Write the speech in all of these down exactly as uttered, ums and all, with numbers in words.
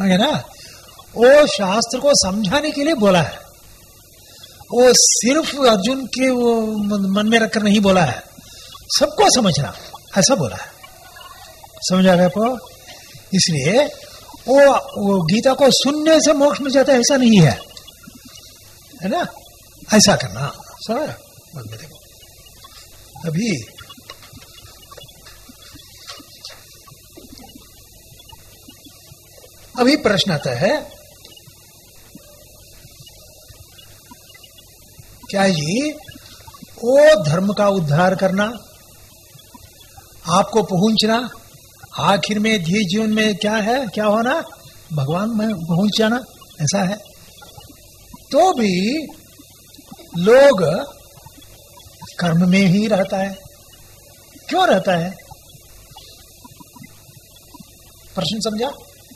है ना। वो शास्त्र को समझाने के लिए बोला है, वो सिर्फ अर्जुन के वो मन में रखकर नहीं बोला है, सबको समझना ऐसा बोला है। समझ आ गया आपको? इसलिए वो, वो गीता को सुनने से मोक्ष मिल जाता है ऐसा नहीं है, है ना। ऐसा करना समझ। देखो अभी अभी प्रश्न आता है, क्या जी वो धर्म का उद्धार करना, आपको पहुंचना, आखिर में धी जीवन में क्या है, क्या होना, भगवान में पहुंच जाना, ऐसा है। तो भी लोग कर्म में ही रहता है, क्यों रहता है? प्रश्न समझा?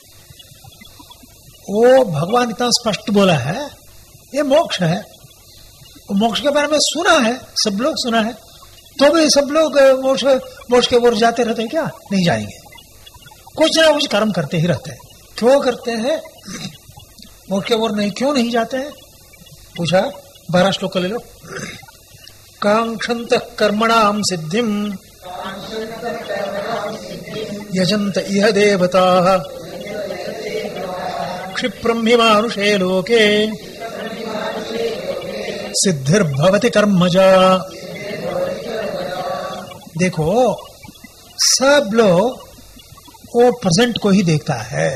वो भगवान इतना स्पष्ट बोला है, ये मोक्ष है। मोक्ष के बारे में सुना है, सब लोग सुना है, तो भी सब लोग मोक्ष मोक्ष के ओर जाते रहते हैं क्या? नहीं जाएंगे, कुछ ना कुछ कर्म करते ही रहते हैं। क्यों करते हैं? मोक्ष के ओर नहीं क्यों नहीं जाते हैं? पूछा, बारह श्लोक ले लो। कांक्षन्त कर्मणाम सिद्धिम यजंत इह देवताः क्षिप्रम हि मानुषे लोके सिद्धिर्भवति कर्मजा। देखो सब लोग वो प्रेजेंट को ही देखता है,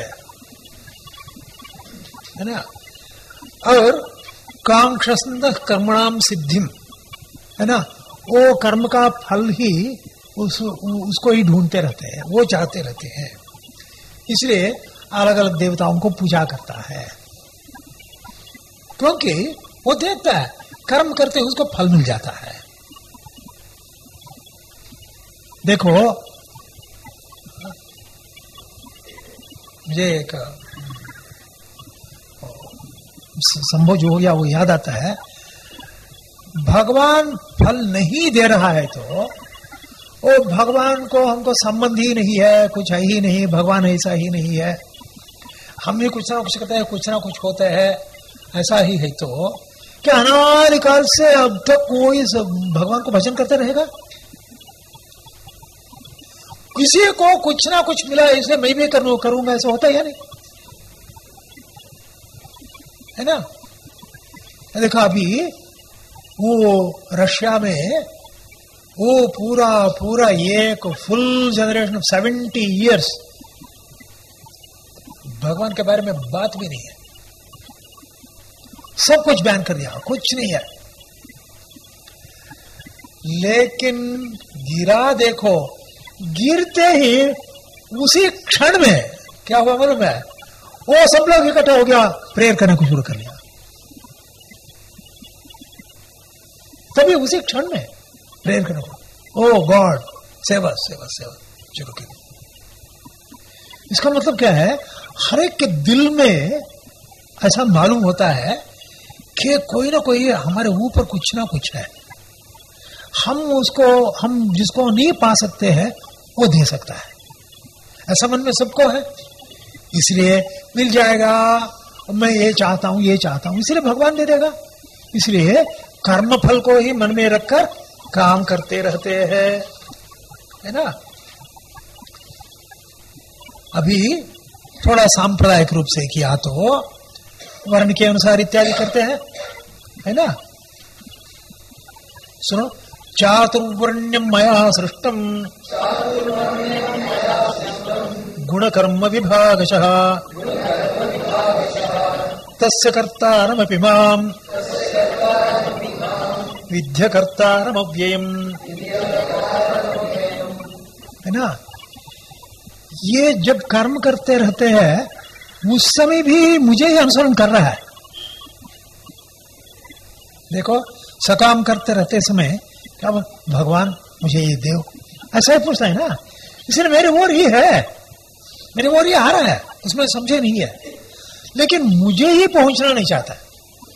है ना। और कांक्षन्त कर्मणाम सिद्धिम, है ना, वो कर्म का फल ही उस उसको ही ढूंढते रहते हैं, वो चाहते रहते हैं। इसलिए अलग अलग देवताओं को पूजा करता है, क्योंकि वो देखता है कर्म करते ही उसको फल मिल जाता है। देखो मुझे एक संभव जो हो गया वो याद आता है। भगवान फल नहीं दे रहा है तो वो भगवान को हमको संबंध ही नहीं है, कुछ है ही नहीं, भगवान ऐसा ही नहीं है, हम भी कुछ ना कुछ करते हैं, कुछ ना कुछ होता है, ऐसा ही है। तो क्या अनादिकाल से अब तक कोई भगवान को भजन करते रहेगा? किसी को कुछ ना कुछ मिला इसलिए मैं भी करूं करूंगा, ऐसा होता है या नहीं? है ना। देखो अभी वो रशिया में वो पूरा पूरा एक full generation of seventy years भगवान के बारे में बात भी नहीं है, सब कुछ बैन कर दिया, कुछ नहीं है। लेकिन गिरा देखो, गिरते ही उसी क्षण में क्या हुआ मालूम है? वो सब लोग इकट्ठा हो गया, प्रेयर करने को शुरू कर लिया। तभी उसी क्षण में प्रेयर करने को, ओ गॉड सेवा सेवा सेवा शुरू कर। इसका मतलब क्या है? हर एक के दिल में ऐसा मालूम होता है कि कोई ना कोई हमारे ऊपर कुछ ना कुछ है, हम उसको हम जिसको नहीं पा सकते हैं वो दे सकता है, ऐसा मन में सबको है। इसलिए मिल जाएगा, मैं ये चाहता हूं ये चाहता हूं, इसलिए भगवान दे देगा। इसलिए कर्म फल को ही मन में रखकर काम करते रहते हैं, है ना। अभी थोड़ा सांप्रदायिक रूप से किया तो वर्ण के अनुसार इत्यादि करते हैं, है ना। सुनो, चातुर्वर्ण्यम मया सृष्टम गुण कर्म विभागशः तस्य कर्तारमपि माम् विद्य कर्तारमव्ययम्, है ना। ये जब कर्म करते रहते हैं उस समय भी मुझे ही अनुसरण कर रहा है। देखो सकाम करते रहते समय क्या भगवान मुझे ये दो, ऐसा ही पूछता है ना। इसलिए मेरे ओर ही है, मेरे ओर ही आ रहा है, उसमें समझे नहीं है, लेकिन मुझे ही पहुंचना नहीं चाहता है,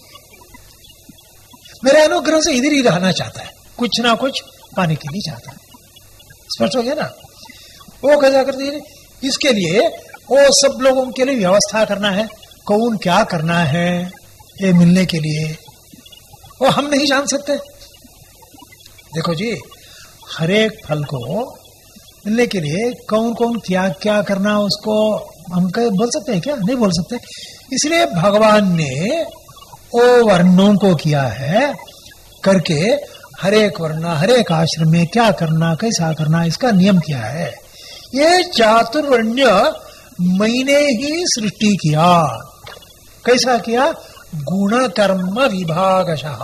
मेरे अनुग्रह से इधर ही रहना चाहता है, कुछ ना कुछ पाने के लिए चाहता है। स्पष्ट हो गया ना। वो कैसा करती है? इसके लिए वो सब लोगों के लिए व्यवस्था करना है, कौन क्या करना है ये मिलने के लिए, वो हम नहीं जान सकते। देखो जी, हर एक फल को मिलने के लिए कौन कौन क्या क्या करना, उसको हम कह बोल सकते हैं क्या? नहीं बोल सकते। इसलिए भगवान ने वो वर्णों को किया है करके, हर एक वर्ण हर एक आश्रम में क्या करना कैसा करना इसका नियम किया है। ये चातुर्वर्ण्य मैंने ही सृष्टि किया। कैसा किया? गुण कर्म विभागशः,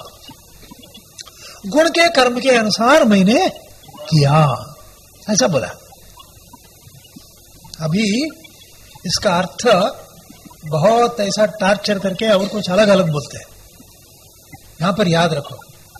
गुण के कर्म के अनुसार मैंने किया, ऐसा बोला। अभी इसका अर्थ बहुत ऐसा टार्चर करके और कुछ अलग अलग बोलते हैं। यहां पर याद रखो,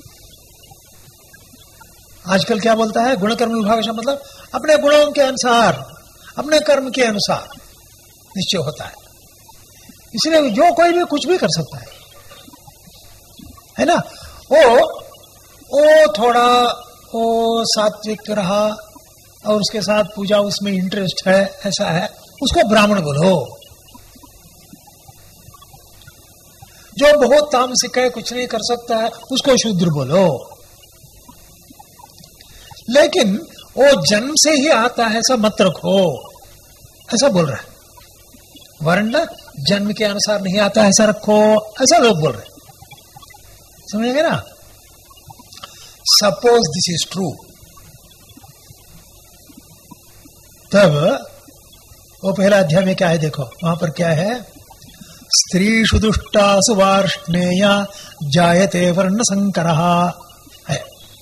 आजकल क्या बोलता है? गुण कर्म विभागशः, मतलब अपने गुणों के अनुसार अपने कर्म के अनुसार निश्चय होता है। इसलिए जो कोई भी कुछ भी कर सकता है, है ना। वो वो थोड़ा वो सात्विक रहा और उसके साथ पूजा उसमें इंटरेस्ट है, ऐसा है, उसको ब्राह्मण बोलो। जो बहुत तामसिक है, कुछ नहीं कर सकता है, उसको शूद्र बोलो। लेकिन वो जन्म से ही आता है ऐसा मत रखो, ऐसा बोल रहा है। वर्ण जन्म के अनुसार नहीं आता है ऐसा रखो, ऐसा लोग बोल रहे, समझ गए ना। सपोज दिस इज ट्रू, तब वो पहला अध्याय में क्या है देखो, वहां पर क्या है? स्त्रीषु दुष्टासु वार्ष्णेया जायते वर्ण संकरः है,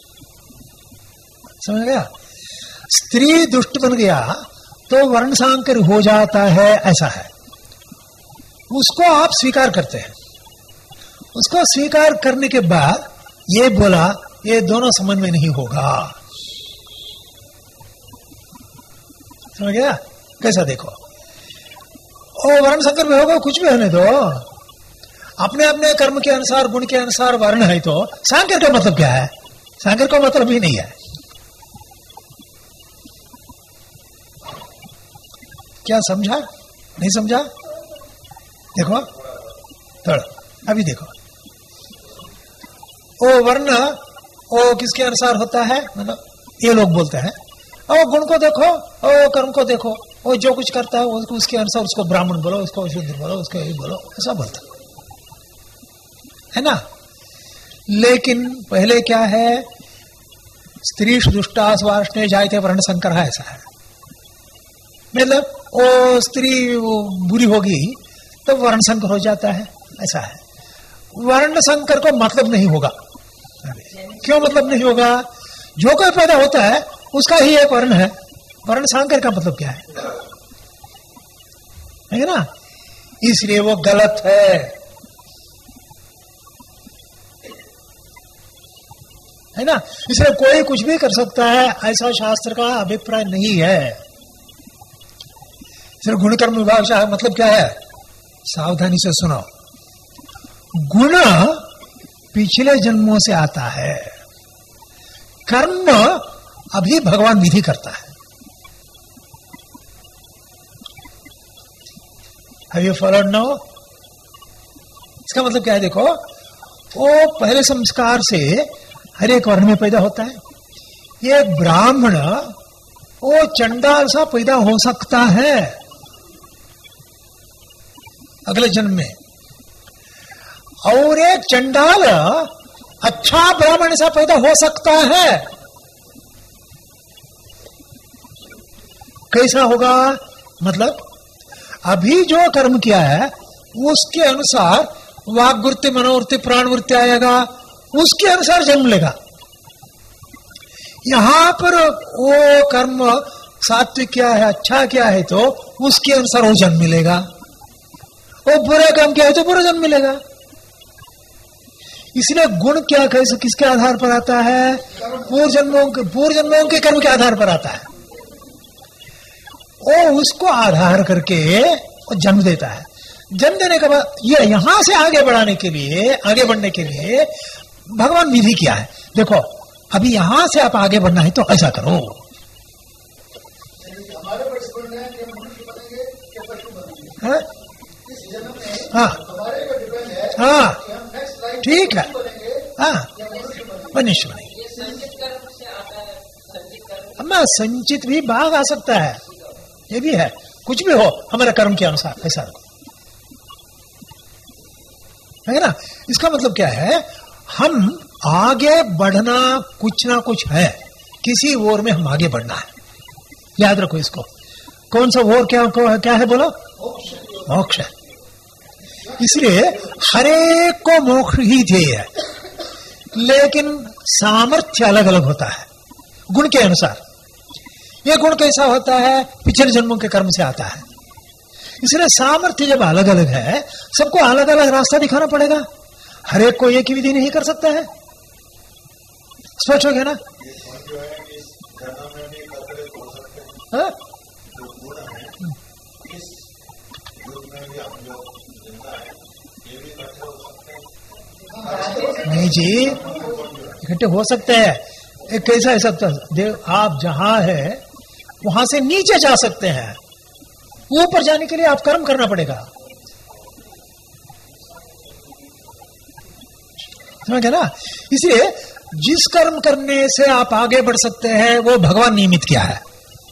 समझ गया। स्त्री दुष्ट बन गया तो वर्ण संकर हो जाता है, ऐसा है। उसको आप स्वीकार करते हैं। उसको स्वीकार करने के बाद ये बोला ये दोनों समझ में नहीं होगा, समझ गया? कैसा देखो, ओ वर्ण संकर में होगा, कुछ भी होने दो, अपने अपने कर्म के अनुसार गुण के अनुसार वर्ण है। तो सांकर का मतलब क्या है? सांकर का मतलब ही नहीं है। क्या समझा? नहीं समझा? देखो थोड़ा अभी देखो, ओ वर्ण ओ किसके अनुसार होता है, मतलब ये लोग बोलते हैं ओ गुण को देखो, ओ कर्म को देखो, वो जो कुछ करता है उसको उसके अनुसार उसको ब्राह्मण बोलो, उसको शूद्र बोलो, उसको यही बोलो, ऐसा बोलता है ना। लेकिन पहले क्या है? स्त्री दुष्टा स्वार्ष्णे जायते वर्ण संकर है, ऐसा है। मतलब वो स्त्री वो बुरी होगी तो वर्ण संकर हो जाता है, ऐसा है। वर्ण संकर को मतलब नहीं होगा। क्यों मतलब नहीं होगा? जो कोई पैदा होता है उसका ही एक वर्ण है, वर्ण संकर का मतलब क्या है? है ना। इसलिए वो गलत है, है ना। इसलिए कोई कुछ भी कर सकता है ऐसा शास्त्र का अभिप्राय नहीं है। सिर्फ गुण कर्म विभाग से मतलब क्या है? सावधानी से सुनो। गुण पिछले जन्मों से आता है, कर्म अभी भगवान विधि करता है। Have you followed now? इसका मतलब क्या है? देखो, वो पहले संस्कार से हर एक वर्ण में पैदा होता है। ये ब्राह्मण वो चंडाल सा पैदा हो सकता है अगले जन्म में, और एक चंडाल अच्छा ब्राह्मण सा पैदा हो सकता है। कैसा होगा? मतलब अभी जो कर्म किया है उसके अनुसार वाग्वृत्ति, मनोवृत्ति, प्राणवृत्ति आएगा, उसके अनुसार जन्म लेगा। यहां पर वो कर्म सात्विक क्या है, अच्छा क्या है, तो उसके अनुसार वो जन्म मिलेगा। वो बुरा काम क्या है तो बुरा जन्म मिलेगा। इसलिए गुण क्या कैसे किसके आधार पर आता है? पूर्व जन्मों के पूर्व जन्मों के कर्म के आधार पर आता है। वो उसको आधार करके वो जन्म देता है। जन्म देने के बाद ये यहां से आगे बढ़ाने के लिए, आगे बढ़ने के लिए भगवान विधि किया है। देखो, अभी यहां से आप आगे बढ़ना है तो ऐसा करो। हमारे पर स्कूल में कि मनुष्य बनेंगे हाँ हाँ हाँ ठीक है, हाँ मनुष्य बनेंगे। अम्मा संचित भी भाग आ सकता है, ये भी है, कुछ भी हो हमारे कर्म के अनुसार ऐसा है ना। इसका मतलब क्या है, हम आगे बढ़ना कुछ ना कुछ है, किसी ओर में हम आगे बढ़ना है, याद रखो इसको। कौन सा ओर क्या क्या है बोलो, मोक्ष है। इसलिए हरेक को मोक्ष ही ध्येय है, लेकिन सामर्थ्य अलग अलग होता है गुण के अनुसार। यह गुण कैसा होता है, पिछले जन्मों के कर्म से आता है। इसलिए सामर्थ्य जब अलग अलग है, सबको अलग अलग रास्ता दिखाना पड़ेगा, हरेक को एक ही विधि नहीं कर सकता है। स्पष्ट हो गया ना? हाँ? नहीं जी, इकट्ठे हो सकते हैं। एक कैसा है सब, देव आप जहां है वहां से नीचे जा सकते हैं, ऊपर जाने के लिए आप कर्म करना पड़ेगा, समझ गए ना? इसलिए जिस कर्म करने से आप आगे बढ़ सकते हैं वो भगवान नियमित किया है।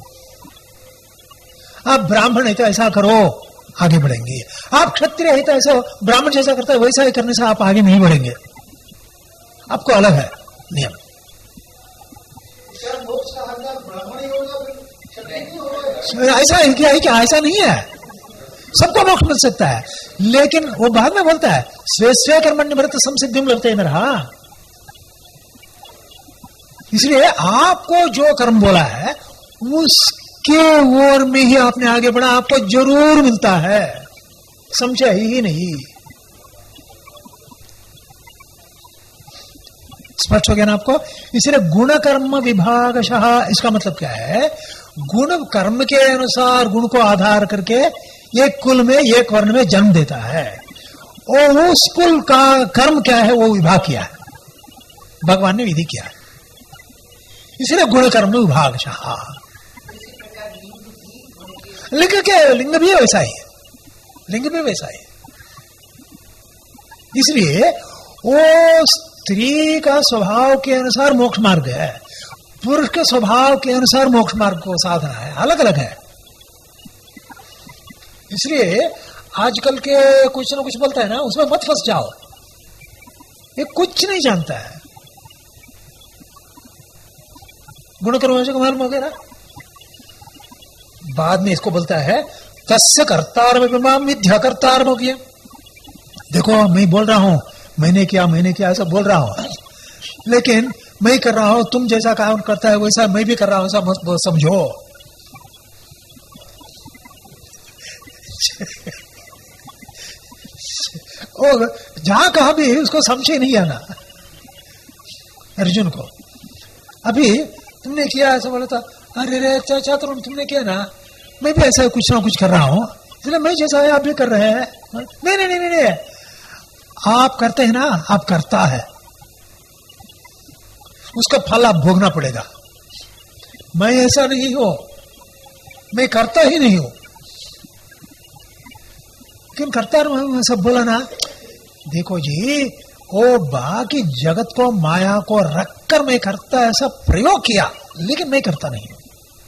आप ब्राह्मण है तो ऐसा करो, आगे बढ़ेंगे। आप क्षत्रिय है तो ऐसा ब्राह्मण जैसा करता है वैसा ही करने से आप आगे नहीं बढ़ेंगे, आपको अलग है नियम। ऐसा है क्या, है क्या? ऐसा नहीं है, सबको मोक्ष मिल सकता है, लेकिन वो बाद में बोलता है स्वे स्वे कर्मण्येवाधिकारस्ते संसिद्धिं लभते नरः। इसलिए आपको जो कर्म बोला है उसके ओर में ही आपने आगे बढ़ा, आपको जरूर मिलता है, समझे ही नहीं। स्पष्ट हो गया ना आपको? इसलिए गुण कर्म विभागशः, इसका मतलब क्या है, गुण कर्म के अनुसार गुण को आधार करके एक कुल में एक वर्ण में जन्म देता है, और उस कुल का कर्म क्या है वो विभाग किया है, भगवान ने विधि किया है। इसलिए गुण कर्म विभागशः। लिंग के लिंग भी वैसा ही, लिंग भी वैसा ही। इसलिए वो स्त्री का स्वभाव के अनुसार मोक्ष मार्ग है, पुरुष के स्वभाव के अनुसार मोक्ष मार्ग को साधना है, अलग अलग है। इसलिए आजकल के कुछ ना कुछ बोलता है ना, उसमें मत फंस जाओ, ये कुछ नहीं जानता है। गुण कर्म को मालूम हो गया ना? बाद में इसको बोलता है तस्य कर्तारम विद्या कर्तारम किया। देखो मैं बोल रहा हूं मैंने किया मैंने किया ऐसा बोल रहा हूं, लेकिन मैं कर रहा हूं, तुम जैसा काम करता है वैसा मैं भी कर रहा हूं, ऐसा मत समझो। और जहां कहा भी उसको संशय नहीं आना। अर्जुन को अभी तुमने किया ऐसा बोला था, अरे रे चाचा तुम तुमने किया ना, मैं भी ऐसा कुछ ना कुछ कर रहा हूं, इसलिए मैं जैसा है आप भी कर रहे हैं। नहीं नहीं नहीं नहीं, आप करते हैं ना, आप करता है, उसका फल आप भोगना पड़ेगा। मैं ऐसा नहीं हूं, मैं करता ही नहीं हूं, क्यों करता रहूं सब बोला ना। देखो जी, वो बाकी जगत को माया को रखकर मैं करता ऐसा प्रयोग किया, लेकिन मैं करता नहीं हूं।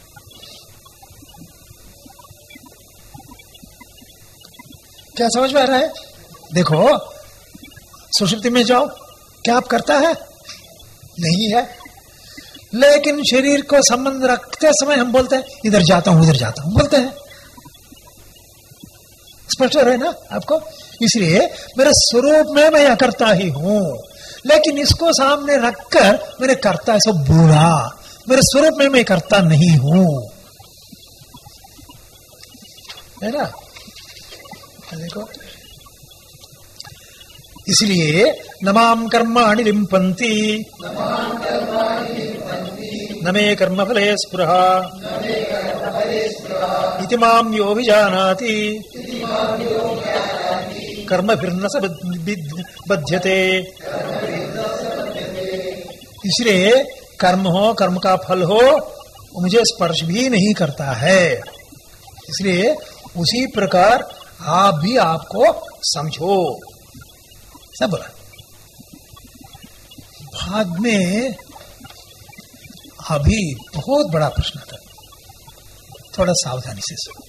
क्या समझ में आ रहा है? देखो सुषुप्ति में जाओ, क्या आप करता है? नहीं है, लेकिन शरीर को संबंध रखते समय हम बोलते हैं इधर जाता हूं उधर जाता हूं, बोलते हैं। स्पष्ट रहे ना आपको? इसलिए मेरे स्वरूप में मैं करता ही हूं, लेकिन इसको सामने रखकर मैंने करता ऐसा बोला, मेरे स्वरूप में मैं करता नहीं हूं, है ना? देखो, इसलिए नमाम कर्माणि लिम्पन्ति न मे कर्म फले स्पृह इति माम यो विजानाति कर्म फिर स बध्यते। इसलिए कर्म हो, कर्म का फल हो, मुझे स्पर्श भी नहीं करता है। इसलिए उसी प्रकार आप भी आपको समझो, सब बोला। बाद में अभी बहुत बड़ा प्रश्न था, थोड़ा सावधानी से सुनो।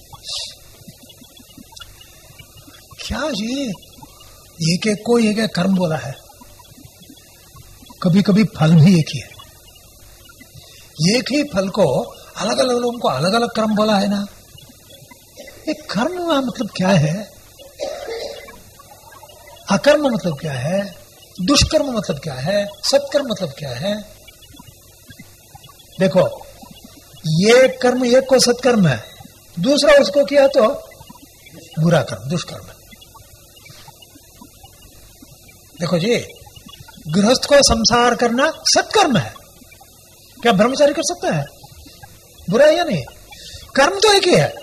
क्या जी एक एक को एक एक कर्म बोला है, कभी कभी फल भी एक ही है, एक ही फल को अलग अलग लोगों को अलग अलग कर्म बोला है ना। एक कर्म का मतलब क्या है, अकर्म मतलब क्या है, दुष्कर्म मतलब क्या है, सत्कर्म मतलब क्या है। देखो, ये कर्म एक को सत्कर्म है, दूसरा उसको किया तो बुरा कर्म, दुष्कर्म है। देखो जी, गृहस्थ को संसार करना सत्कर्म है, क्या ब्रह्मचारी कर सकता है? बुरा है या नहीं? कर्म तो एक ही है,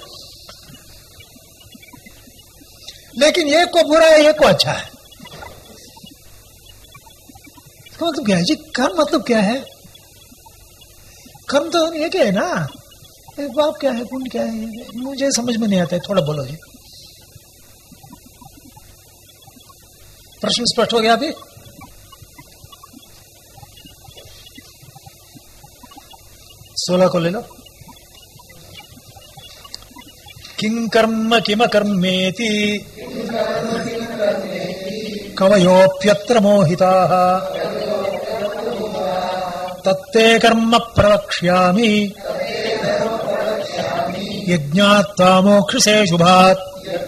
लेकिन एक को बुरा है, एक को अच्छा है। इसका मतलब क्या है जी? कर्म मतलब क्या है? कर्म तो एक है ना, पाप क्या है, पुण्य क्या है, मुझे समझ में नहीं आता है, थोड़ा बोलो जी। प्रश्न स्पष्ट हो गया अभी? सोलह को ले लो। किं कर्म किम कर्मेति कवयोप्यत्र मोहिताः तत्ते कर्म प्रवक्ष्यामि यज्ञात्वा मोक्षसे शुभात्।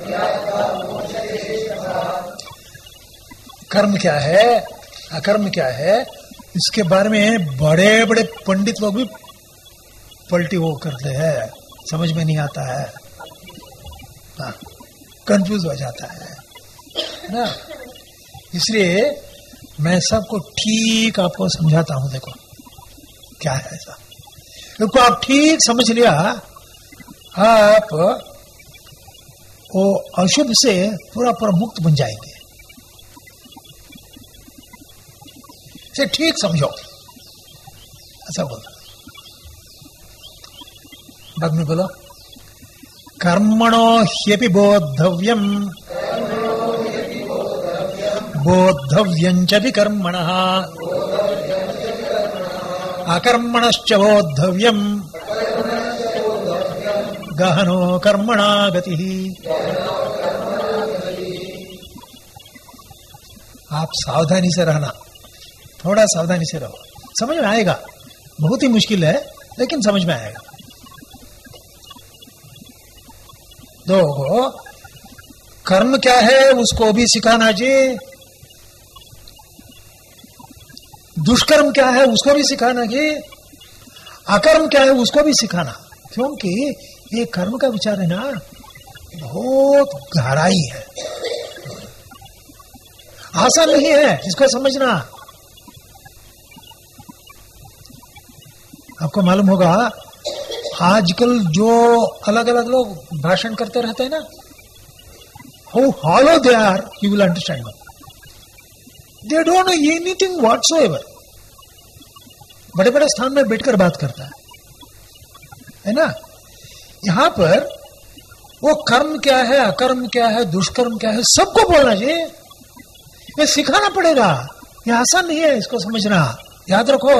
कर्म क्या है, अकर्म क्या है, इसके बारे में बड़े बड़े पंडित लोग भी पलटी वो करते हैं, समझ में नहीं आता है, कंफ्यूज हो जाता है ना। इसलिए मैं सबको ठीक आपको समझाता हूं। देखो क्या है ऐसा, इसको आप ठीक समझ लिया, आप वो अशुभ से पूरा पूरा मुक्त बन जाएंगे। इसे ठीक समझो, ऐसा बोलो। बाद में बोलो, कर्मणो ह्यपि बोद्धव्यम् बोद्धव्यं च विकर्मणः अकर्मणश्च बोद्धव्यम् गहनो कर्मणा गतिः। आप सावधानी से रहना, थोड़ा सावधानी से रहो, समझ में आएगा। बहुत ही मुश्किल है, लेकिन समझ में आएगा। दो, कर्म क्या है उसको भी सिखाना जी, दुष्कर्म क्या है उसको भी सिखाना जी, अकर्म क्या है उसको भी सिखाना। क्योंकि ये कर्म का विचार है ना, बहुत गहराई है, आसान नहीं है इसको समझना। आपको मालूम होगा, आजकल जो अलग अलग लोग भाषण करते रहते हैं ना, how hollow they are, you will understand. They don't know anything whatsoever. बड़े बड़े स्थान में बैठकर बात करता है, है ना। यहां पर वो कर्म क्या है, अकर्म क्या है, दुष्कर्म क्या है, सबको बोलना चाहिए। ये सिखाना पड़ेगा, ये आसान नहीं है इसको समझना, याद रखो।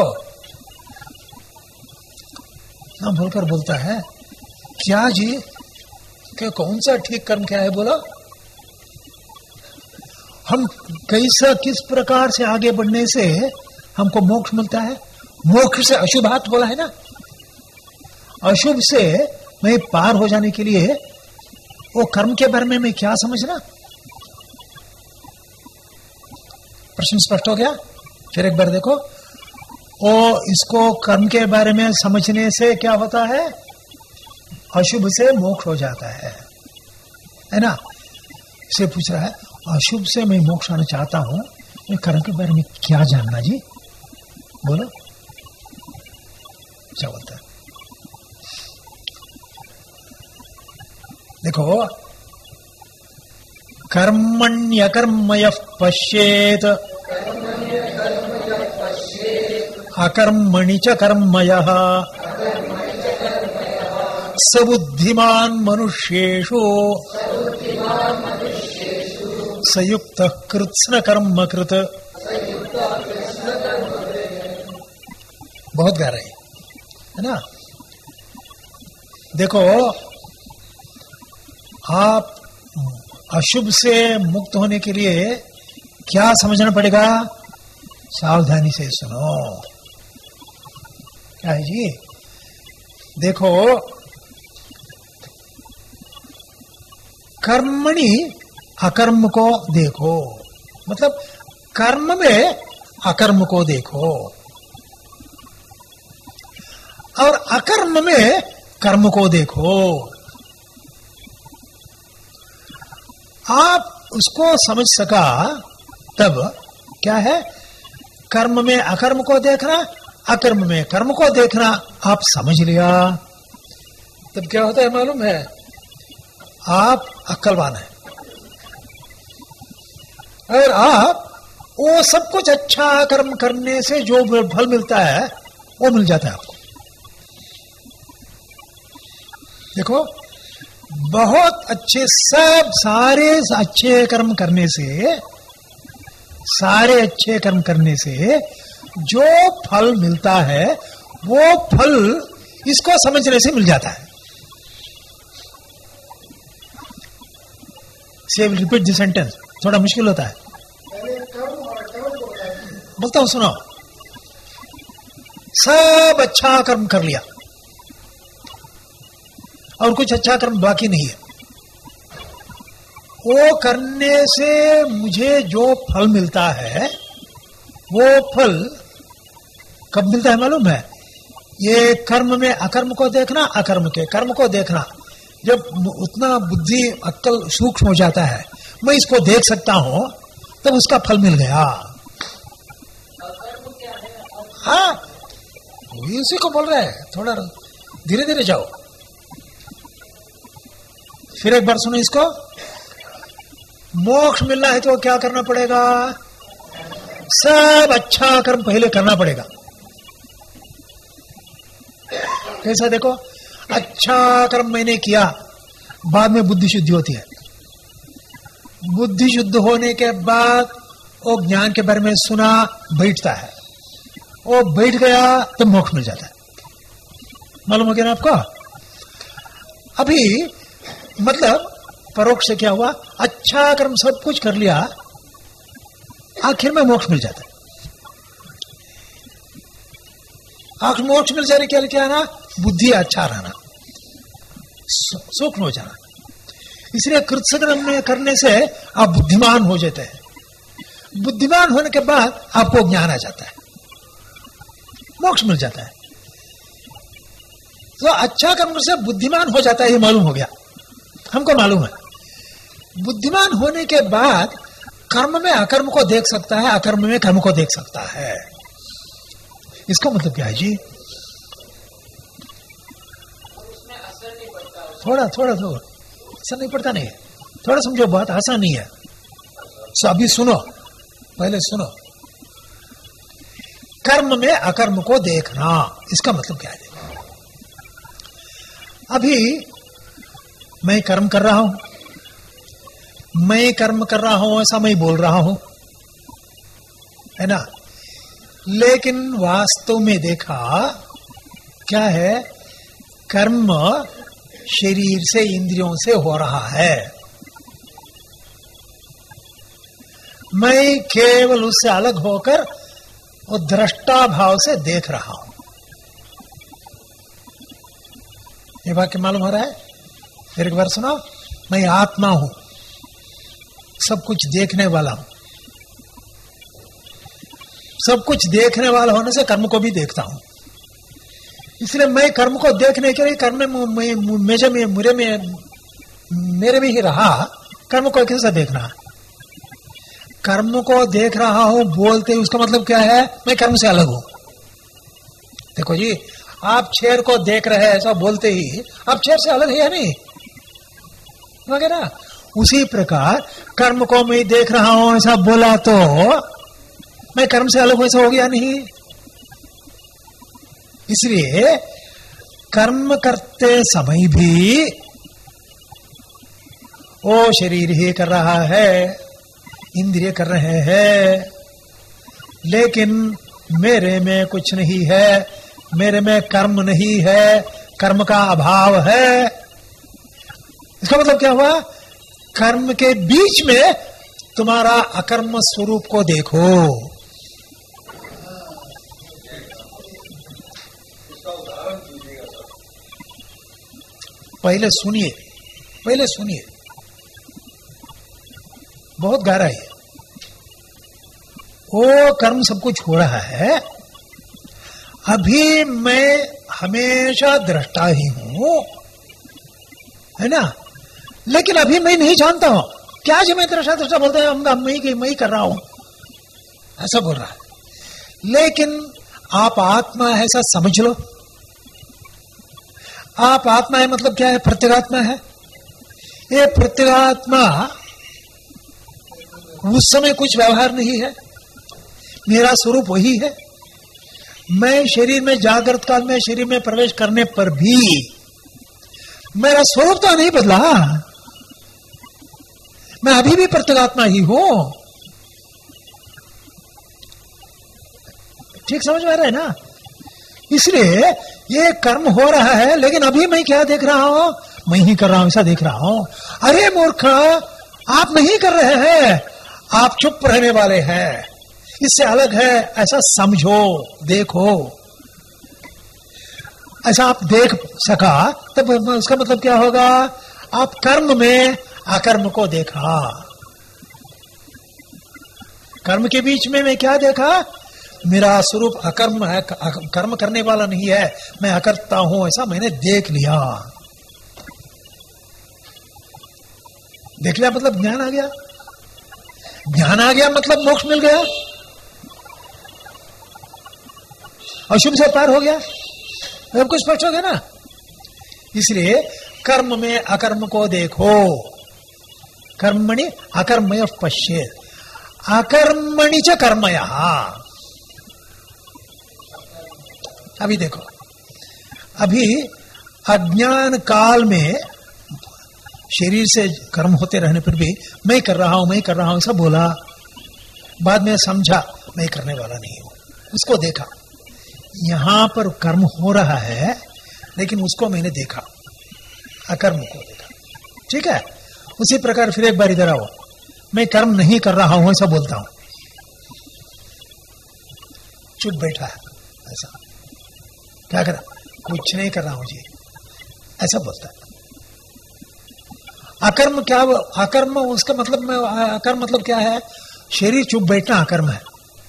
ना बोलकर बोलता है क्या जी, कि कौन सा ठीक कर्म क्या है, बोलो। हम कैसा, किस प्रकार से आगे बढ़ने से हमको मोक्ष मिलता है। मोक्ष से अशुभात बोला है ना, अशुभ से मैं पार हो जाने के लिए वो कर्म के बारे में मैं क्या समझना। प्रश्न स्पष्ट हो गया? फिर एक बार देखो, ओ इसको कर्म के बारे में समझने से क्या होता है, अशुभ से मोक्ष हो जाता है, है ना। इसे पूछ रहा है, अशुभ से मैं मोक्ष आना चाहता हूं, मैं कर्म के बारे में क्या जानना जी, बोलो क्या बोलता है। देखो, कर्मण्यकर्मयः पश्येत् अकर्मणि च कर्मयः सबुद्धिमान् मनुष्येषु संयुक्त कृत्स्न कर्म कृत। बहुत गहराई है ना। देखो, आप अशुभ से मुक्त होने के लिए क्या समझना पड़ेगा? सावधानी से सुनो। क्या है जी? देखो, कर्मणि अकर्म को देखो, मतलब कर्म में अकर्म को देखो और अकर्म में कर्म को देखो। आप उसको समझ सका तब क्या है? कर्म में अकर्म को देखना, अकर्म में कर्म को देखना आप समझ लिया, तब क्या होता है मालूम है? आप अक्लवान है और आप वो सब कुछ अच्छा कर्म करने से जो फल मिलता है वो मिल जाता है आपको। देखो, बहुत अच्छे सब सारे अच्छे कर्म करने से सारे अच्छे कर्म करने से जो फल मिलता है वो फल इसको समझने से मिल जाता है। से रिपीट दिस सेंटेंस, थोड़ा मुश्किल होता है, बोलता हूं सुनो। सब अच्छा कर्म कर लिया और कुछ अच्छा कर्म बाकी नहीं है, वो करने से मुझे जो फल मिलता है वो फल कब मिलता है मालूम है? ये कर्म में अकर्म को देखना, अकर्म के कर्म को देखना, जब उतना बुद्धि अक्ल सूक्ष्म हो जाता है, मैं इसको देख सकता हूं, तब उसका फल मिल गया। हाँ, इसी को बोल रहे हैं, थोड़ा धीरे धीरे जाओ। फिर एक बार सुनो इसको। मोक्ष मिलना है तो क्या करना पड़ेगा? सब अच्छा कर्म पहले करना पड़ेगा। कैसा? देखो, अच्छा कर्म मैंने किया, बाद में बुद्धि शुद्धि होती है। बुद्धि शुद्ध होने के बाद वो ज्ञान के बारे में सुना, बैठता है, वो बैठ गया तो मोक्ष मिल जाता है। मालूम हो गया ना आपको? अभी मतलब परोक्ष से क्या हुआ? अच्छा कर्म सब कुछ कर लिया, आखिर में मोक्ष मिल जाता है। आखिर मोक्ष मिल जाने के लिए क्या ना? बुद्धि अच्छा रहना, सूक्ष्म हो जाना। इसलिए कृत्स्न करने से आप बुद्धिमान हो जाते हैं। बुद्धिमान होने के बाद आपको ज्ञान आ जाता है, मोक्ष मिल जाता है। तो अच्छा कर्म से बुद्धिमान हो जाता है, ये मालूम हो गया हमको। मालूम है, बुद्धिमान होने के बाद कर्म में अकर्म को देख सकता है, अकर्म में कर्म को देख सकता है। इसका मतलब क्या है जी? थोड़ा थोड़ा थोड़ा असर नहीं पड़ता, नहीं थोड़ा समझो, बात आसान नहीं है। सो अभी सुनो, पहले सुनो। कर्म में अकर्म को देखना, इसका मतलब क्या है? अभी मैं कर्म कर रहा हूं, मैं कर्म कर रहा हूं ऐसा मैं बोल रहा हूं, है ना? लेकिन वास्तव में देखा क्या है? कर्म शरीर से, इंद्रियों से हो रहा है। मैं केवल उससे अलग होकर वो दृष्टा भाव से देख रहा हूं। ये वाक्य मालूम हो रहा है? फिर एक बार सुनो। मैं आत्मा हूं, सब कुछ देखने वाला हूं। सब कुछ देखने वाला होने से कर्म को भी देखता हूं। इसलिए मैं कर्म को देखने के लिए कर्म में मेरे में मेरे में मेरे में ही रहा, कर्म को कैसे देखना? कर्म को देख रहा हूं बोलते, उसका मतलब क्या है? मैं कर्म से अलग हूं। देखो जी, आप शेर को देख रहे हैं ऐसा बोलते ही आप शेर से अलग है या नहीं वगैरह। उसी प्रकार कर्म को मैं देख रहा हूं ऐसा बोला तो मैं कर्म से अलग वैसा हो गया नहीं। इसलिए कर्म करते समय भी वो शरीर ही कर रहा है, इंद्रिय कर रहे हैं, लेकिन मेरे में कुछ नहीं है, मेरे में कर्म नहीं है, कर्म का अभाव है। इसका मतलब क्या हुआ? कर्म के बीच में तुम्हारा अकर्म स्वरूप को देखो। पहले सुनिए, पहले सुनिए, बहुत गहरा है। वो कर्म सब कुछ हो रहा है, अभी मैं हमेशा दृष्टा ही हूं, है ना, लेकिन अभी मैं नहीं जानता हूं क्या जो मैं दृष्टा दृष्टा बोलते हैं, हम मैं ही मैं ही कर रहा हूं, ऐसा बोल रहा है। लेकिन आप आत्मा है ऐसा समझ लो। आप आत्मा है मतलब क्या है? प्रत्यगात्मा है। ये प्रत्यगात्मा उस समय कुछ व्यवहार नहीं है, मेरा स्वरूप वही है। मैं शरीर में जागृत काल में शरीर में प्रवेश करने पर भी मेरा स्वरूप तो नहीं बदला, मैं अभी भी प्रत्यगात्मा ही हूं। ठीक समझ में आ रहा है ना? इसलिए ये कर्म हो रहा है, लेकिन अभी मैं क्या देख रहा हूं? मैं ही कर रहा हूं ऐसा देख रहा हूं। अरे मूर्ख, आप नहीं कर रहे हैं, आप चुप रहने वाले हैं, इससे अलग है, ऐसा समझो, देखो। ऐसा आप देख सका तब उसका मतलब क्या होगा? आप कर्म में अकर्म को देखा। कर्म के बीच में मैं क्या देखा? मेरा स्वरूप अकर्म है, कर्म करने वाला नहीं है, मैं अकर्ता हूं, ऐसा मैंने देख लिया। देख लिया मतलब ज्ञान आ गया, ज्ञान आ गया मतलब मोक्ष मिल गया, अशुभ से पार हो गया, सब कुछ स्पष्ट हो गया ना। इसलिए कर्म में अकर्म को देखो। कर्मणि अकर्मय पश्येत्, अकर्मणि च कर्मयः। अभी देखो, अभी अज्ञान काल में शरीर से कर्म होते रहने पर भी मैं कर रहा हूं मैं कर रहा हूं ऐसा बोला, बाद में समझा मैं करने वाला नहीं हूं, उसको देखा। यहां पर कर्म हो रहा है लेकिन उसको मैंने देखा, अकर्म को देखा, ठीक है। उसी प्रकार फिर एक बार इधर आओ, मैं कर्म नहीं कर रहा हूं ऐसा बोलता हूं, चुप बैठा है, ऐसा क्या करा? कुछ नहीं कर रहा हूं जी, ऐसा बोलता है। अकर्म क्या? अकर्म उसका मतलब में अकर्म मतलब क्या है? शरीर चुप बैठना अकर्म है।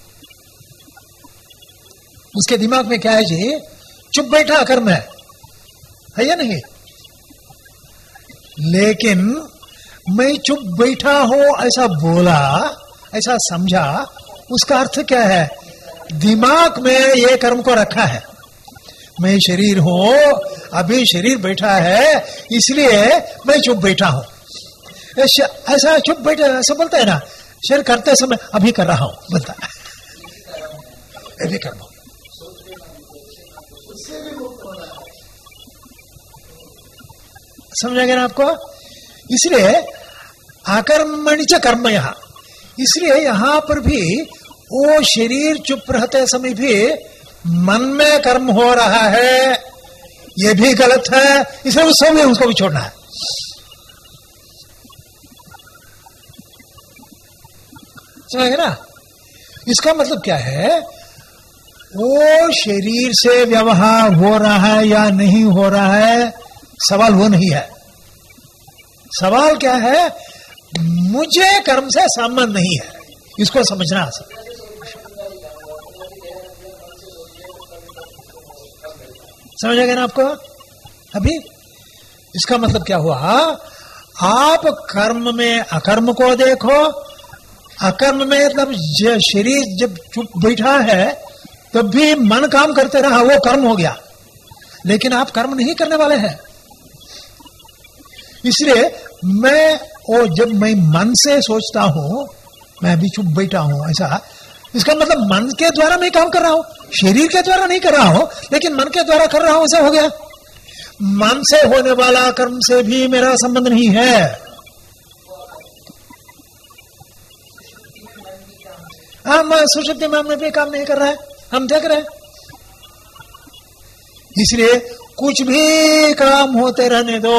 उसके दिमाग में क्या है जी? चुप बैठा अकर्म है, है या नहीं? लेकिन मैं चुप बैठा हूं ऐसा बोला, ऐसा समझा, उसका अर्थ क्या है? दिमाग में ये कर्म को रखा है, मैं शरीर हूं, अभी शरीर बैठा है इसलिए मैं चुप बैठा हूं, ऐसा चुप बैठा ऐसा बोलता है ना। शरीर करते समय अभी कर रहा हूं बोलता है, अभी कर रहा हूं। समझ गया ना आपको? इसलिए अकर्मणि च कर्मयः, इसलिए यहां पर भी वो शरीर चुप रहते समय भी मन में कर्म हो रहा है, ये भी गलत है, इसलिए उस समय उसको भी छोड़ना है। समझ गए ना? इसका मतलब क्या है? वो शरीर से व्यवहार हो रहा है या नहीं हो रहा है, सवाल वो नहीं है। सवाल क्या है? मुझे कर्म से संबंध नहीं है, इसको समझना आसान। समझ गए ना आपको? अभी इसका मतलब क्या हुआ? आप कर्म में अकर्म को देखो, अकर्म में मतलब शरीर जब चुप बैठा है तब भी मन काम करते रहा, वो कर्म हो गया, लेकिन आप कर्म नहीं करने वाले हैं। इसलिए मैं वो जब मैं मन से सोचता हूं मैं अभी चुप बैठा हूं ऐसा, इसका मतलब मन के द्वारा मैं काम कर रहा हूं, शरीर के द्वारा नहीं कर रहा हूं, लेकिन मन के द्वारा कर रहा हूं, ऐसा हो गया। मन से होने वाला कर्म से भी मेरा संबंध नहीं है। हम सुषुप्ति में हमने भी काम नहीं कर रहा है, हम देख रहे हैं। इसलिए कुछ भी काम होते रहने दो।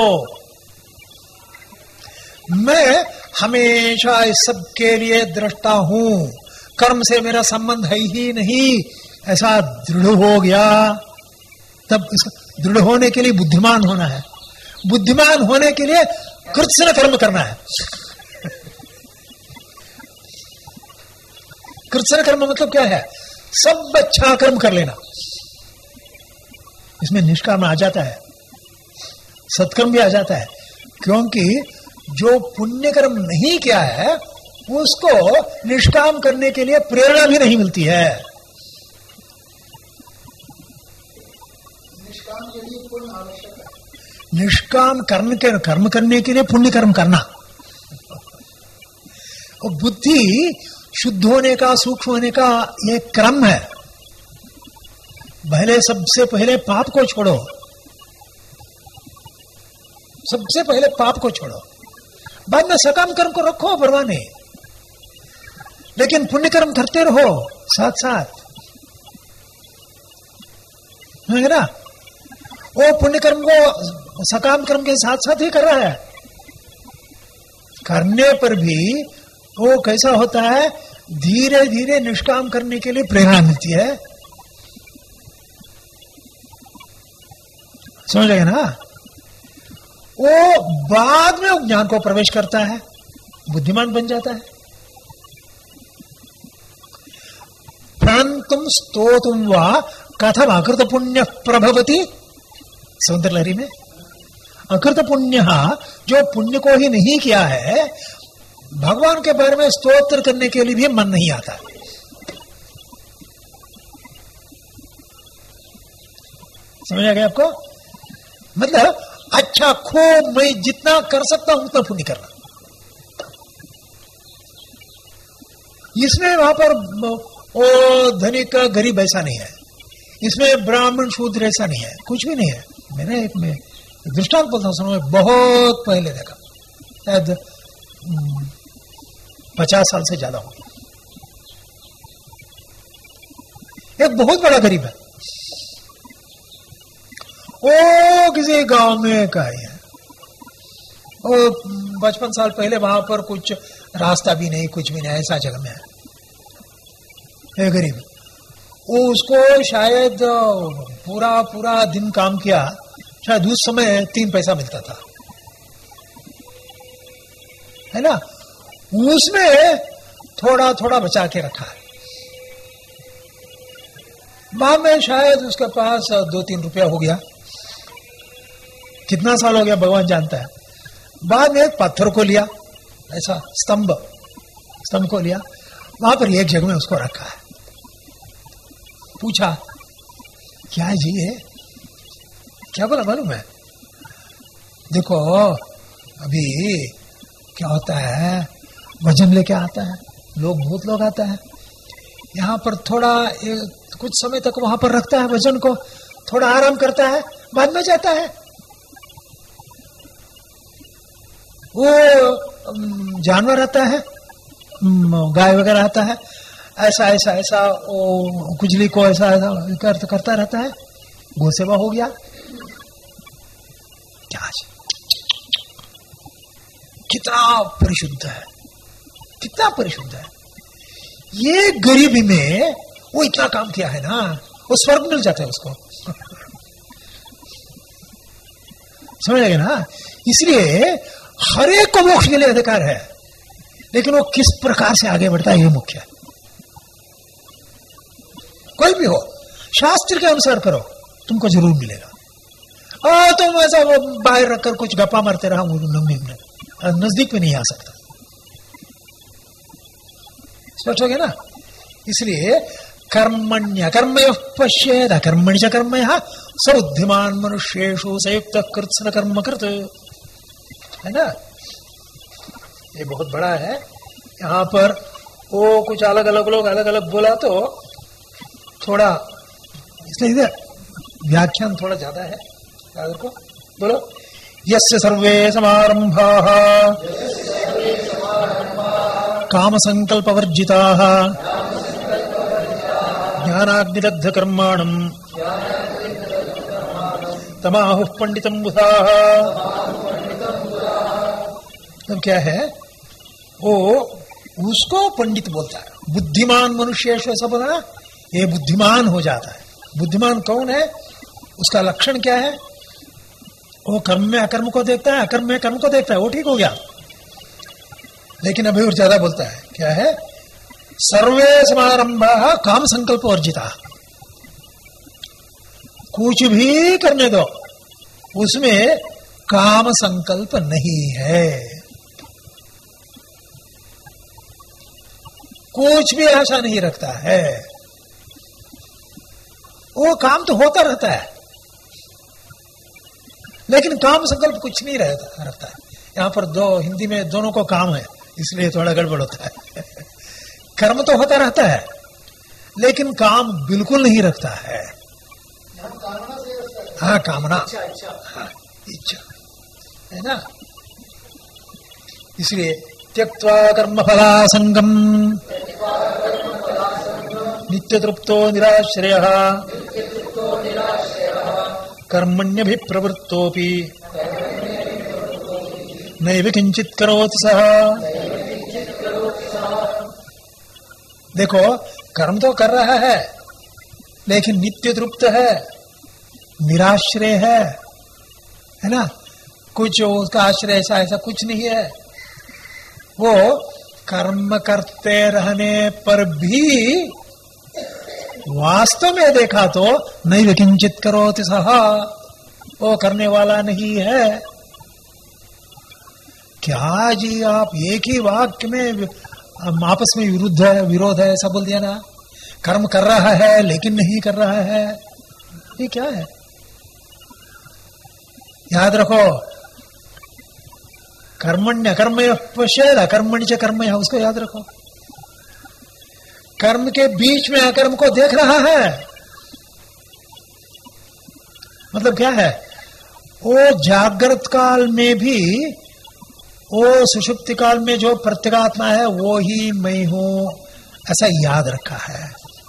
मैं हमेशा इस सब के लिए दृष्टा हूं, कर्म से मेरा संबंध है ही नहीं, ऐसा दृढ़ हो गया। तब दृढ़ होने के लिए बुद्धिमान होना है, बुद्धिमान होने के लिए कृत्स्न कर्म करना है। कृत्स्न कर्म मतलब क्या है? सब अच्छा कर्म कर लेना। इसमें निष्काम आ जाता है, सत्कर्म भी आ जाता है, क्योंकि जो पुण्य कर्म नहीं किया है उसको निष्काम करने के लिए प्रेरणा भी नहीं मिलती है। निष्काम के लिए पुण्य आवश्यक है। निष्काम कर्म के कर्म करने के लिए पुण्य कर्म करना। और बुद्धि शुद्ध होने का, सूक्ष्म होने का यह क्रम है। पहले सबसे पहले पाप को छोड़ो, सबसे पहले पाप को छोड़ो, बाद में सकाम कर्म को रखो, परवाह नहीं, लेकिन पुण्य कर्म करते रहो साथ साथ, है ना? वो पुण्य कर्म को सकाम कर्म के साथ साथ ही कर रहा है। करने पर भी वो कैसा होता है, धीरे धीरे निष्काम करने के लिए प्रेरणा मिलती है। समझ गए ना? वो बाद में ज्ञान को प्रवेश करता है, बुद्धिमान बन जाता है। प्रांतुम स्तोतुम वा कथम अकृत पुण्य प्रभवति। सौंदर्य लहरी में अकृत पुण्य, जो पुण्य को ही नहीं किया है, भगवान के बारे में स्तोत्र करने के लिए भी मन नहीं आता। समझ आ गया आपको? मतलब अच्छा खूब मैं जितना कर सकता हूं उतना पुण्य करना। इसमें वहां पर ओ धनिक गरीब ऐसा नहीं है, इसमें ब्राह्मण शूद्र ऐसा नहीं है, कुछ भी नहीं है। मैंने एक में दृष्टांत बोलता हूं, सुनो, बहुत पहले देखा, शायद पचास साल से ज्यादा हो। एक बहुत बड़ा गरीब है, वो किसी गांव में का है, वो पचपन साल पहले वहां पर कुछ रास्ता भी नहीं, कुछ भी नहीं, ऐसा जगह में है गरीब। वो उसको शायद पूरा पूरा दिन काम किया, शायद उस समय तीन पैसा मिलता था, है ना? उसमें थोड़ा थोड़ा बचा के रखा है। बाद में शायद उसके पास दो तीन रुपया हो गया, कितना साल हो गया भगवान जानता है। बाद में एक पत्थर को लिया, ऐसा स्तंभ स्तंभ को लिया, वहां पर एक जगह में उसको रखा है। पूछा, क्या जी है? क्या बोला मालूम है? देखो अभी क्या होता है, वजन लेके आता है लोग, बहुत लोग आता है यहाँ पर, थोड़ा कुछ समय तक वहां पर रखता है वजन को, थोड़ा आराम करता है, बाद में जाता है। वो जानवर आता है, गाय वगैरह आता है, ऐसा ऐसा ऐसा वो खुजली को ऐसा ऐसा कर, करता रहता है। गौ सेवा हो गया क्या? कितना परिशुद्ध है, कितना परिशुद्ध है। ये गरीबी में वो इतना काम किया है ना, वो स्वर्ग मिल जाता है उसको। समझ गए ना? इसलिए हर एक को मोक्ष के लिए अधिकार है, लेकिन वो किस प्रकार से आगे बढ़ता है ये मुख्य है। कोई भी हो, शास्त्र के अनुसार करो, तुमको जरूर मिलेगा। और तुम ऐसा वो बाहर रखकर कुछ गप्पा मारते रहा, नजदीक में नहीं आ सकता। स्पष्ट हो गया ना? इसलिए कर्मण्य कर्मय पश्येद कर्मणि च कर्मयः स बुद्धिमान मनुष्येषु संयुक्त कृत्स्न कर्म कृत, है ना? ये बहुत बड़ा है। यहाँ पर वो कुछ अलग अलग लोग अलग अलग बोला तो थोड़ा, इसलिए इधर व्याख्यान थोड़ा ज्यादा है, याद रखो। बोलो, यस्य सर्वे समारंभाः काम संकल्प वर्जिताः ज्ञानाग्निदग्ध कर्माणम तमाहुः पंडितम बुधाः। तब क्या है, वो उसको पंडित बोलता है। बुद्धिमान मनुष्य ऐसा बोला, ये बुद्धिमान हो जाता है। बुद्धिमान कौन है, उसका लक्षण क्या है, वो कर्म में अकर्म को देखता है, अकर्म में कर्म को देखता है, वो ठीक हो गया। लेकिन अभी और ज्यादा बोलता है, क्या है, सर्वे समारंभा काम संकल्प वर्जिता। कुछ भी करने दो, उसमें काम संकल्प नहीं है, कुछ भी आशा नहीं रखता है। वो काम तो होता रहता है, लेकिन काम संकल्प कुछ नहीं रहता रखता है। यहां पर दो हिंदी में दोनों को काम है, इसलिए थोड़ा गड़बड़ होता है। कर्म तो होता रहता है, लेकिन काम बिल्कुल नहीं रखता है। हाँ, कामना, हाँ, इच्छा है ना। इसलिए त्यक्त्वा कर्म फलासंगम नित्य तृप्तो निराश्रयः कर्मण्यभिप्रवृत्तोऽपि नैव किंचित करोति सः। देखो, कर्म तो कर रहा है, लेकिन नित्य तृप्त है, निराश्रय है, है ना। कुछ उसका आश्रय ऐसा ऐसा कुछ नहीं है। वो कर्म करते रहने पर भी वास्तव में देखा तो नैव किंचित करोति सः, वो करने वाला नहीं है। क्या जी, आप एक ही वाक्य में आपस में विरुद्ध है, विरोध है, ऐसा बोल दिया ना। कर्म कर रहा है लेकिन नहीं कर रहा है, ये क्या है। याद रखो, कर्मण्य कर्मय पश्येद अकर्मण्य च कर्मय, उसको याद रखो। कर्म के बीच में अकर्म को देख रहा है, मतलब क्या है, वो जागृत काल में भी, वो सुषुप्ति काल में जो प्रत्यगात्मा है वो ही मैं हूं, ऐसा याद रखा है।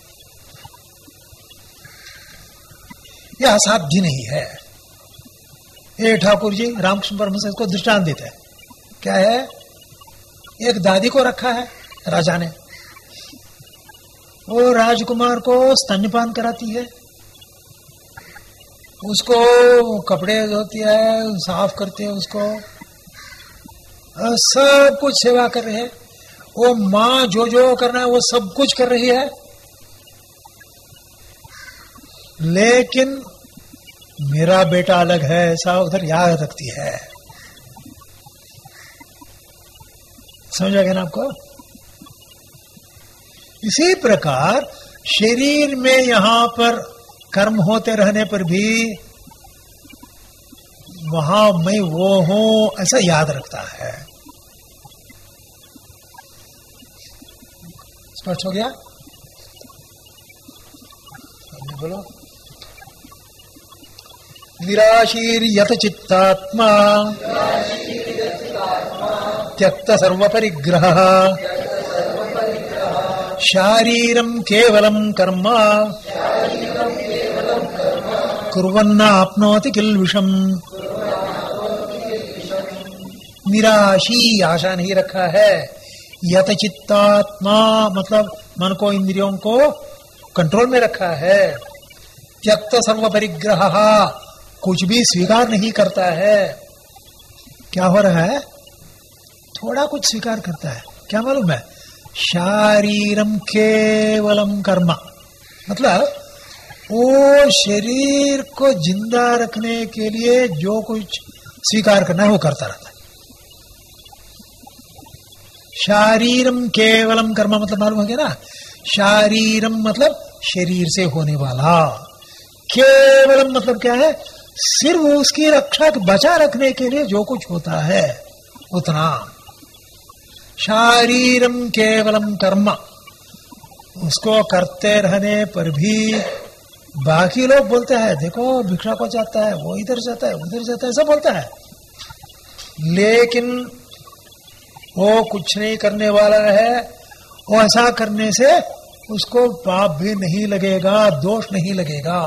यह असाध्य नहीं है। ये ठाकुर जी रामकृष्ण परमहंस इसको दृष्टांत देते हैं। क्या है, एक दादी को रखा है राजा ने, वो राजकुमार को स्तन्यपान कराती है, उसको कपड़े धोती है, साफ करती है, उसको सब कुछ सेवा कर रही है। वो माँ जो जो करना है वो सब कुछ कर रही है, लेकिन मेरा बेटा अलग है, ऐसा उधर याद रखती है। समझ आ गया ना आपको। इसी प्रकार शरीर में यहां पर कर्म होते रहने पर भी वहां मैं वो हूं, ऐसा याद रखता है। स्पष्ट हो गया? बोलो। निराशीर्यत चित्तात्मा त्यक्त सर्व परिग्रह शारीरम केवलम कर्म कुर्वन्न आपनोति किल्बिषम। निराशी, आशा नहीं रखा है। यत चित्तात्मा मतलब मन को, इंद्रियों को कंट्रोल में रखा है। त्यक्त सर्व परिग्रह, कुछ भी स्वीकार नहीं करता है। क्या हो रहा है, थोड़ा कुछ स्वीकार करता है। क्या मालूम है, शारीरम केवलम कर्म, मतलब वो शरीर को जिंदा रखने के लिए जो कुछ स्वीकार करना है वो करता रहता है। शारीरम केवलम कर्म मतलब मालूम हो गया ना। शारीरम मतलब शरीर से होने वाला, केवलम मतलब क्या है, सिर्फ उसकी रक्षा बचा रखने के लिए जो कुछ होता है उतना। शारीरम केवलम कर्म, उसको करते रहने पर भी बाकी लोग बोलते हैं देखो भिक्षा को जाता है, वो इधर जाता है, उधर जाता है, सब बोलता है, लेकिन वो कुछ नहीं करने वाला है। वो ऐसा करने से उसको पाप भी नहीं लगेगा, दोष नहीं लगेगा।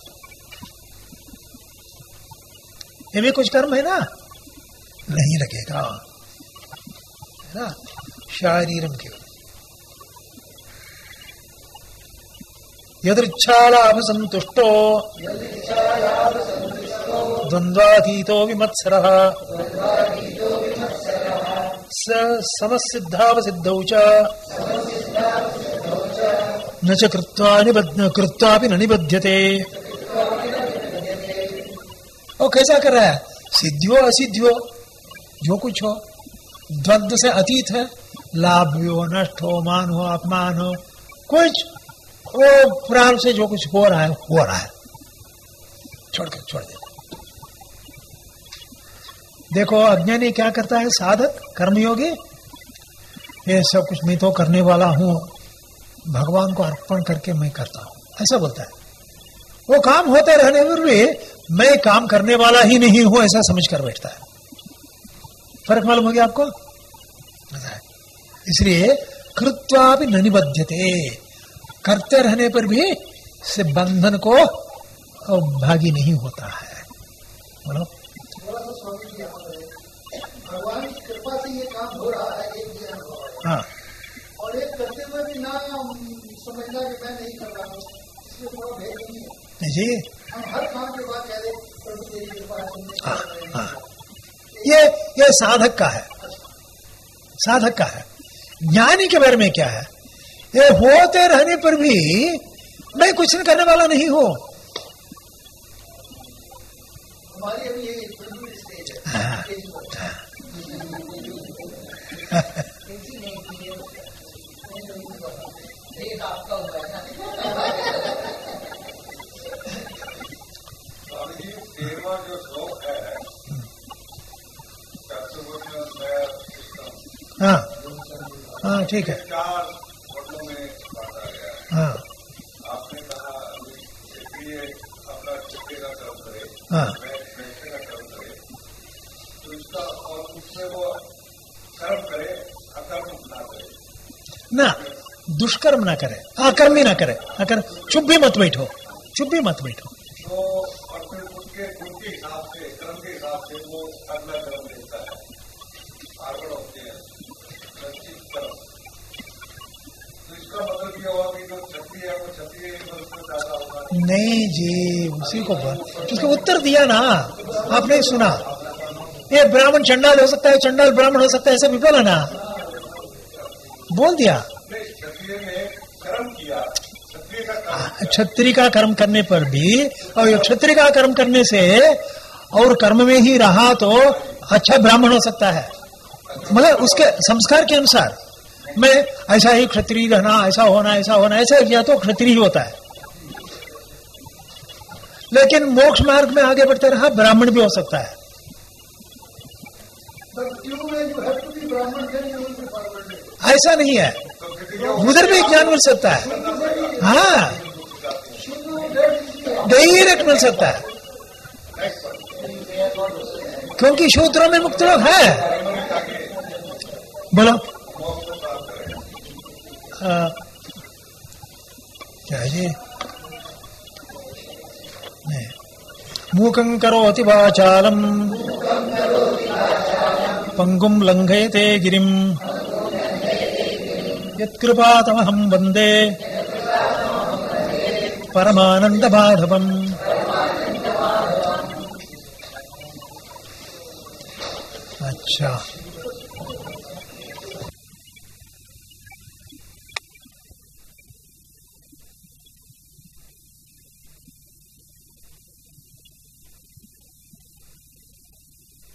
ये भी कुछ कर्म है ना, नहीं लगेगा, है ना, शारीरम के। यदृच्छालाभ संतुष्टो द्वंद्वातीतो विमत्सरः स समसिद्धावसिद्धौ च न च कृत्वा निबध्य कृत्वापि न निबध्यते। और कैसा कर रहा है? सिद्धियो असिद्धियो जो कुछ हो, द्वंद्व से अतीत है, लाभ हो, नष्ट हो, मान हो, अपमान हो, कुछ वो प्राण से जो कुछ हो रहा है हो रहा है, छोड़ के छोड़ दे। देखो अज्ञानी क्या करता है, साधक कर्मयोगी, ये सब कुछ मैं तो करने वाला हूं, भगवान को अर्पण करके मैं करता हूं, ऐसा बोलता है। वो काम होते रहने पर भी मैं काम करने वाला ही नहीं हूं ऐसा समझ कर बैठता है। फर्क मालूम हो गया आपको? इसलिए कृत्वापि न निबध्यते, करते रहने पर भी से बंधन को भागी नहीं होता है। बोलो। भगवान की कृपा से ये काम हो रहा है, एक भी अनुभव। हाँ। और एक करते हुए भी ना समझना कि मैं नहीं कर रहा हूँ, इसमें थोड़ा भेद नहीं है जी। हम हर काम के बाद कह दे प्रभु तेरी कृपा है। हाँ, हाँ। ये ये साधक का है, साधक का है। ज्ञानी के बारे में क्या है, ये होते रहने पर भी मैं कुछ नहीं करने वाला नहीं हूं। हमारी अभी ये प्रभु स्टेज है। हाँ, हाँ। सेवा जो श्लोक है, हाँ हाँ ठीक है, चार वर्णों में बांटा गया है। हाँ आपने कहा क्षेत्रीय अपना क्षेत्रीय का कर्म करे, हाँ वैश्य का कर्म करे, तो इसका और उसमें वो कर्म करे, अकर्म ना करे ना, दुष्कर्म ना करे, अकर्मी ना करे, अकर चुप भी मत बैठो, चुप भी मत बैठो। तो और फिर उसके उनके हिसाब से, कर्म के हिसाब से वो अगला कर्म देता है, आगे होते हैं निश्चित कर्म। तो इसका मतलब ये हुआ कि जो क्षत्रिय है वो क्षत्रिय उसको ज्यादा होगा। नहीं जी, उसी को बोल, उसको उत्तर दिया ना, आपने सुना। ये ब्राह्मण चंडाल हो सकता है, चंडाल ब्राह्मण हो सकता है, ऐसा भी बोला ना, बोल दिया। क्षत्रिय ने कर्म किया, क्षत्रिय का कर्म, क्षत्रिय का कर्म करने पर भी, और क्षत्रिय का कर्म करने से और कर्म में ही रहा तो अच्छा ब्राह्मण हो सकता है, मतलब उसके संस्कार के अनुसार। मैं ऐसा ही क्षत्रिय रहना, ऐसा होना, ऐसा होना, ऐसा किया तो क्षत्रिय ही होता है। लेकिन मोक्ष मार्ग में आगे बढ़ते रहा, ब्राह्मण भी हो सकता है। ऐसा नहीं है, उधर भी ज्ञान मिल सकता है। हाँ, डायरेक्ट मिल सकता है, क्योंकि शूद्रों में मुक्त लोग है। बोलो आ, क्या है? मूकं करोति वाचालम् पंगुं लंघयते गिरिम् यत्कृपातमहं वन्दे परमानन्दमाधवम्। अच्छा।